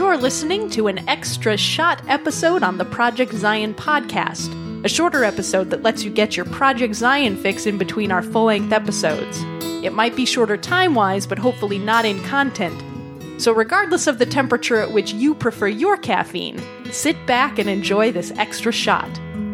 You're listening to an extra shot episode on the Project Zion podcast, a shorter episode that lets you get your Project Zion fix in between our full-length episodes. It might be shorter time-wise, but hopefully not in content. So regardless of the temperature at which you prefer your caffeine, sit back and enjoy this extra shot.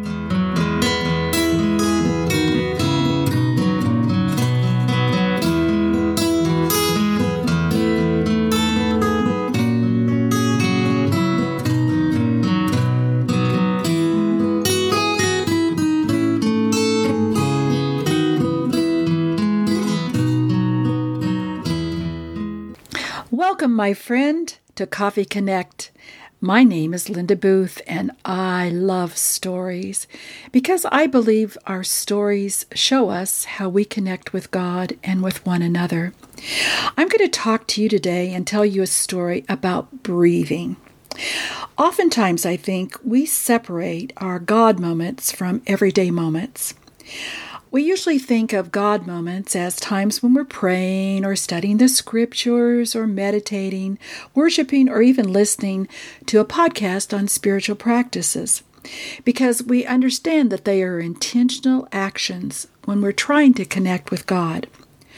Welcome, my friend, to Coffee Connect. My name is Linda Booth, and I love stories because I believe our stories show us how we connect with God and with one another. I'm going to talk to you today and tell you a story about breathing. Oftentimes, I think we separate our God moments from everyday moments. We usually think of God moments as times when we're praying or studying the scriptures or meditating, worshiping, or even listening to a podcast on spiritual practices, because we understand that they are intentional actions when we're trying to connect with God.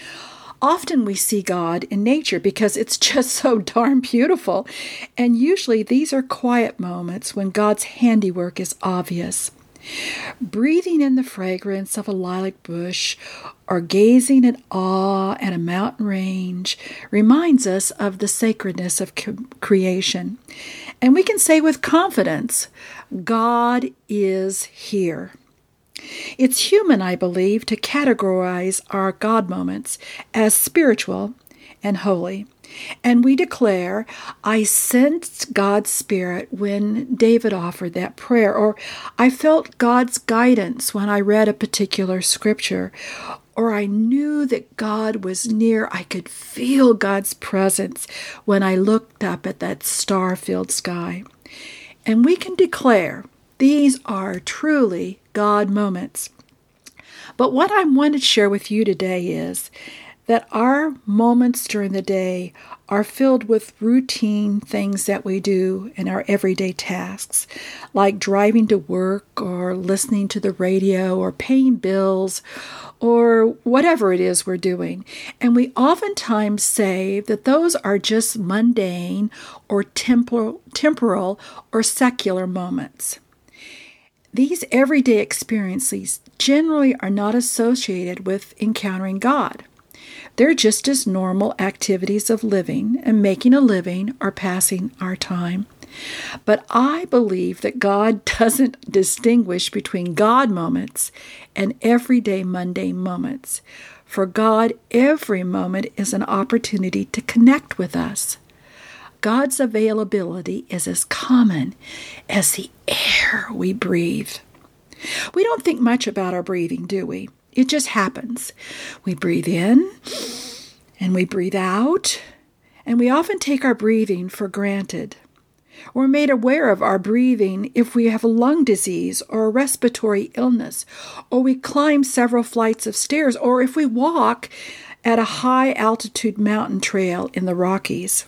Often we see God in nature because it's just so darn beautiful, and usually these are quiet moments when God's handiwork is obvious. Breathing in the fragrance of a lilac bush or gazing in awe at a mountain range reminds us of the sacredness of creation. And we can say with confidence, God is here. It's human, I believe, to categorize our God moments as spiritual and holy. And we declare, I sensed God's Spirit when David offered that prayer, or I felt God's guidance when I read a particular scripture, or I knew that God was near. I could feel God's presence when I looked up at that star-filled sky. And we can declare these are truly God moments. But what I want to share with you today is that our moments during the day are filled with routine things that we do in our everyday tasks, like driving to work or listening to the radio or paying bills or whatever it is we're doing. And we oftentimes say that those are just mundane or temporal or secular moments. These everyday experiences generally are not associated with encountering God. They're just as normal activities of living and making a living or passing our time. But I believe that God doesn't distinguish between God moments and everyday mundane moments. For God, every moment is an opportunity to connect with us. God's availability is as common as the air we breathe. We don't think much about our breathing, do we? It just happens. We breathe in and we breathe out, and we often take our breathing for granted. We're made aware of our breathing if we have a lung disease or a respiratory illness, or we climb several flights of stairs, or if we walk at a high-altitude mountain trail in the Rockies.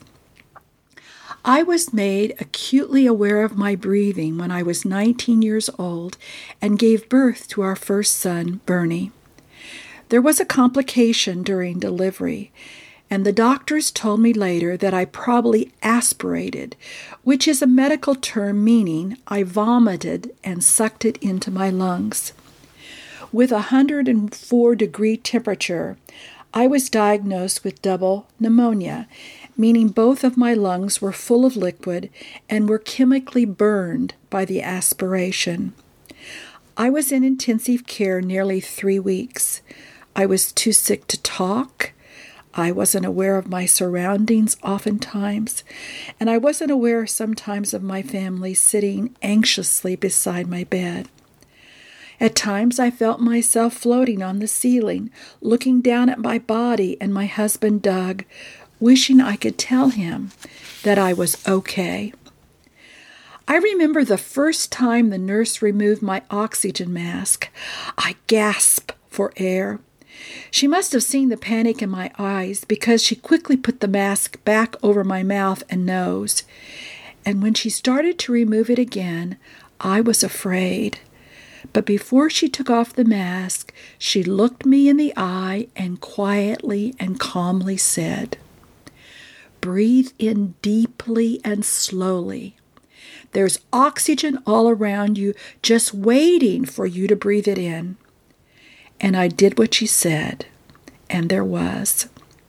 I was made acutely aware of my breathing when I was 19 years old and gave birth to our first son, Bernie. There was a complication during delivery, and the doctors told me later that I probably aspirated, which is a medical term meaning I vomited and sucked it into my lungs. With a 104-degree temperature, I was diagnosed with double pneumonia, meaning both of my lungs were full of liquid and were chemically burned by the aspiration. I was in intensive care nearly 3 weeks. I was too sick to talk. I wasn't aware of my surroundings oftentimes, and I wasn't aware sometimes of my family sitting anxiously beside my bed. At times I felt myself floating on the ceiling, looking down at my body and my husband Doug, wishing I could tell him that I was okay. I remember the first time the nurse removed my oxygen mask. I gasped for air. She must have seen the panic in my eyes because she quickly put the mask back over my mouth and nose. And when she started to remove it again, I was afraid. But before she took off the mask, she looked me in the eye and quietly and calmly said, "Breathe in deeply and slowly. There's oxygen all around you, just waiting for you to breathe it in." And I did what she said, and there was.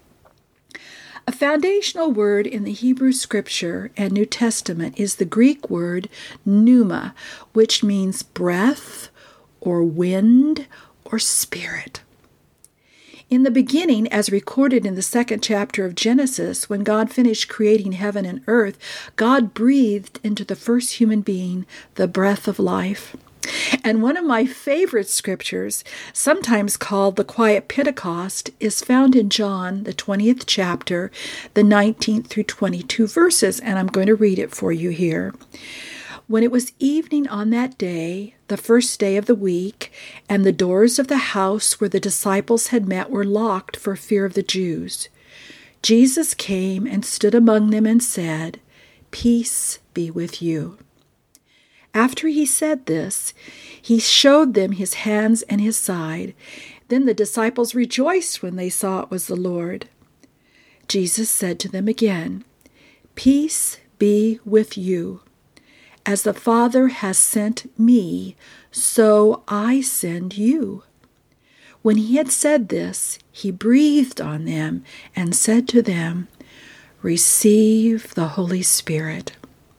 A foundational word in the Hebrew Scripture and New Testament is the Greek word pneuma, which means breath or wind or spirit. In the beginning, as recorded in the 2nd chapter of Genesis, when God finished creating heaven and earth, God breathed into the first human being the breath of life. And one of my favorite scriptures, sometimes called the Quiet Pentecost, is found in John, the 20th chapter, the 19th through 22 verses, and I'm going to read it for you here. When it was evening on that day, the first day of the week, and the doors of the house where the disciples had met were locked for fear of the Jews, Jesus came and stood among them and said, "Peace be with you." After he said this, he showed them his hands and his side. Then the disciples rejoiced when they saw it was the Lord. Jesus said to them again, "Peace be with you. As the Father has sent me, so I send you." When he had said this, he breathed on them and said to them, "Receive the Holy Spirit."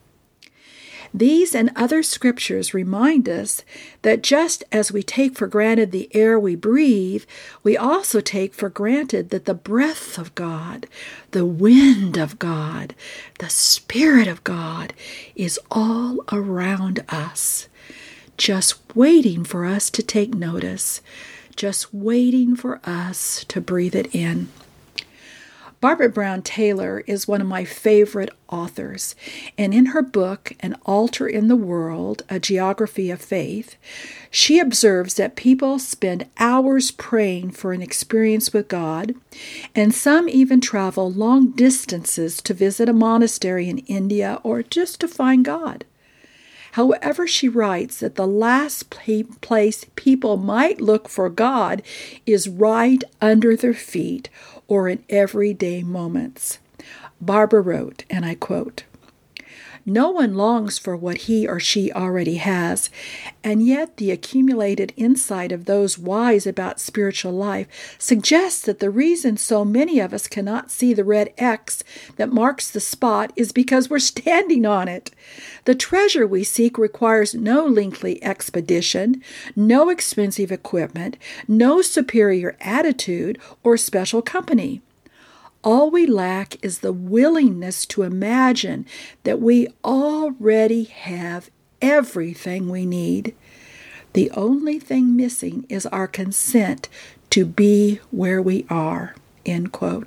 These and other scriptures remind us that just as we take for granted the air we breathe, we also take for granted that the breath of God, the wind of God, the Spirit of God is all around us, just waiting for us to take notice, just waiting for us to breathe it in. Barbara Brown Taylor is one of my favorite authors, and in her book, An Altar in the World, A Geography of Faith, she observes that people spend hours praying for an experience with God, and some even travel long distances to visit a monastery in India or just to find God. However, she writes that the last place people might look for God is right under their feet or in everyday moments. Barbara wrote, and I quote, "No one longs for what he or she already has, and yet the accumulated insight of those wise about spiritual life suggests that the reason so many of us cannot see the red X that marks the spot is because we're standing on it. The treasure we seek requires no lengthy expedition, no expensive equipment, no superior attitude or special company. All we lack is the willingness to imagine that we already have everything we need. The only thing missing is our consent to be where we are." End quote.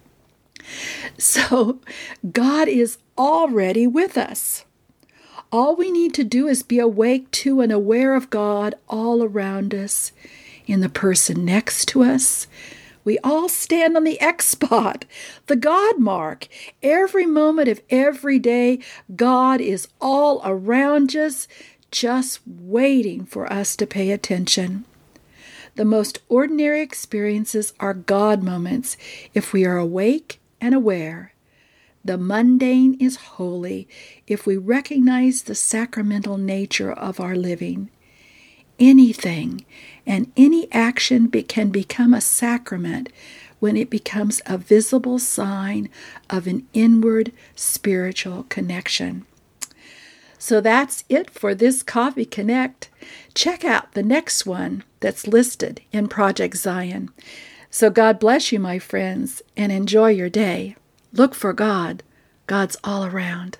So, God is already with us. All we need to do is be awake to and aware of God all around us, in the person next to us. We all stand on the X spot, the God mark. Every moment of every day, God is all around us, just waiting for us to pay attention. The most ordinary experiences are God moments if we are awake and aware. The mundane is holy if we recognize the sacramental nature of our living. Anything and any action can become a sacrament when it becomes a visible sign of an inward spiritual connection. So that's it for this Coffee Connect. Check out the next one that's listed in Project Zion. So God bless you, my friends, and enjoy your day. Look for God. God's all around.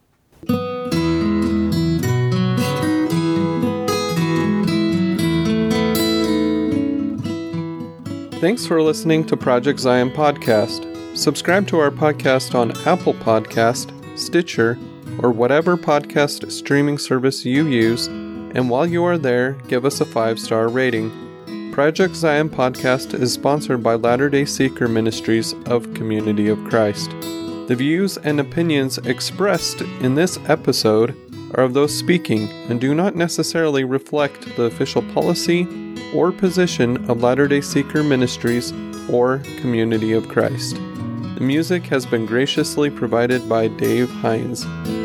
Thanks for listening to Project Zion Podcast. Subscribe to our podcast on Apple Podcast, Stitcher, or whatever podcast streaming service you use, and while you are there, give us a 5-star rating. Project Zion Podcast is sponsored by Latter-day Seeker Ministries of Community of Christ. The views and opinions expressed in this episode are of those speaking and do not necessarily reflect the official policy or position of Latter-day Seeker Ministries or Community of Christ. The music has been graciously provided by Dave Hines.